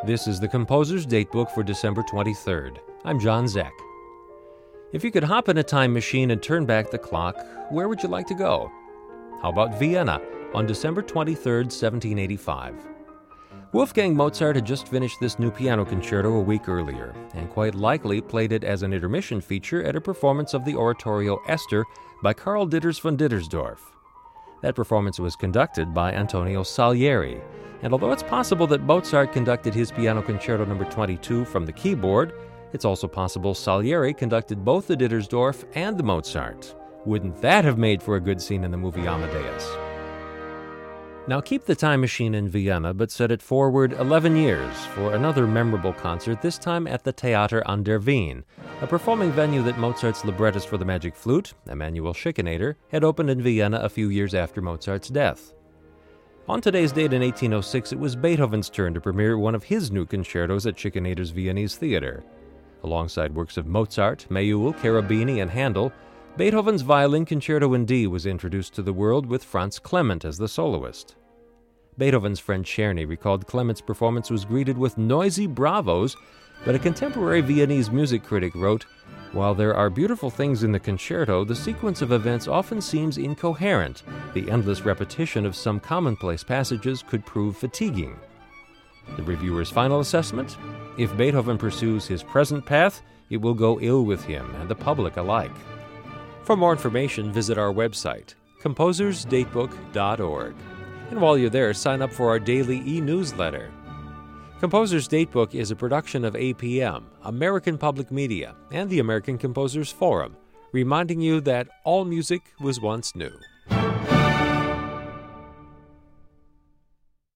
This is the Composer's Datebook for December 23rd. I'm John Zeck. If you could hop in a time machine and turn back the clock, where would you like to go? How about Vienna on December 23rd, 1785? Wolfgang Mozart had just finished this new piano concerto a week earlier, and quite likely played it as an intermission feature at a performance of the oratorio Esther by Karl Ditters von Dittersdorf. That performance was conducted by Antonio Salieri, and although it's possible that Mozart conducted his Piano Concerto No. 22 from the keyboard, it's also possible Salieri conducted both the Dittersdorf and the Mozart. Wouldn't that have made for a good scene in the movie Amadeus? Now keep the time machine in Vienna, but set it forward 11 years for another memorable concert, this time at the Theater an der Wien, a performing venue that Mozart's librettist for the Magic Flute, Emanuel Schikaneder, had opened in Vienna a few years after Mozart's death. On today's date in 1806, it was Beethoven's turn to premiere one of his new concertos at Schikaneder's Viennese Theater. Alongside works of Mozart, Méhul, Cherubini, and Handel, Beethoven's Violin Concerto in D was introduced to the world with Franz Clement as the soloist. Beethoven's friend Czerny recalled Clement's performance was greeted with noisy bravos, but a contemporary Viennese music critic wrote, "While there are beautiful things in the concerto, the sequence of events often seems incoherent. The endless repetition of some commonplace passages could prove fatiguing." The reviewer's final assessment? If Beethoven pursues his present path, it will go ill with him and the public alike. For more information, visit our website, composersdatebook.org. And while you're there, sign up for our daily e-newsletter. Composer's Datebook is a production of APM, American Public Media, and the American Composers Forum, reminding you that all music was once new.